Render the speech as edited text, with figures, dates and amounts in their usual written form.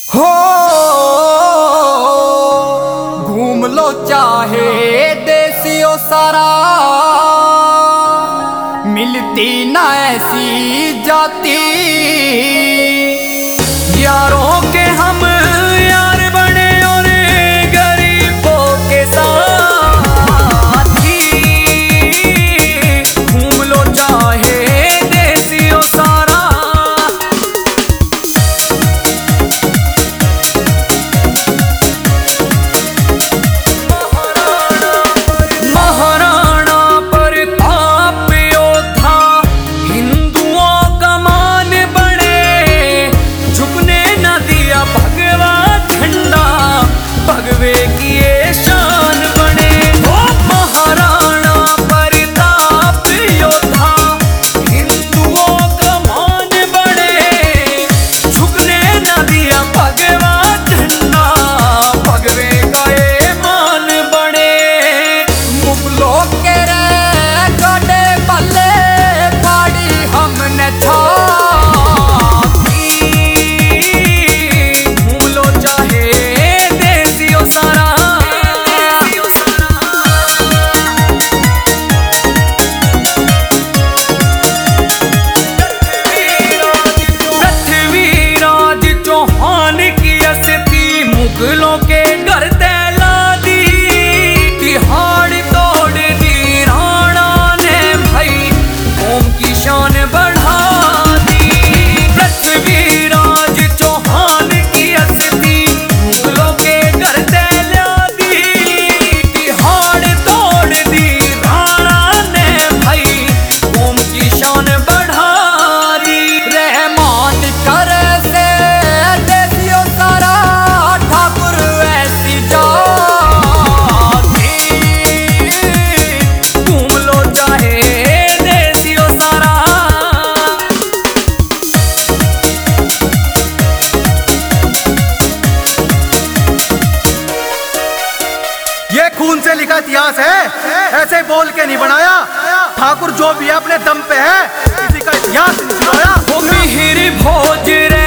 हो घूम लो चाहे देसियों सारा, मिलती ना ऐसी जाति। यारों के हम यार बने और गरीबों के साथी। घूम लो चाहे देसियों सारा, भगवे की ये शान बने। वो महाराणा प्रताप योद्धा हिंदुओं का मान बने, झुकने न दिया भगवा झंडा, भगवे का ये मान बने। मुगलों के रे काटे पल्ले फाड़ी हमने छाती। घूम लो चाहे मुगलों के घर तैला दी, तिहाड़ तोड़ दी राणा ने भाई, कौम की शान बढ़ा दी। पृथ्वीराज चौहान की अस्ती मुगलों के घर तैला दी, तिहाड़ तोड़ दी राणा ने भाई, कौम की शान बढ़ा दी। रहमान कर से देसियों सारा, ये खून से लिखा इतिहास है, ऐसे बोल के नहीं बनाया। ठाकुर जो भी है अपने दम पे है, किसी का इतिहास नहीं सुनाया। मिहिर भोज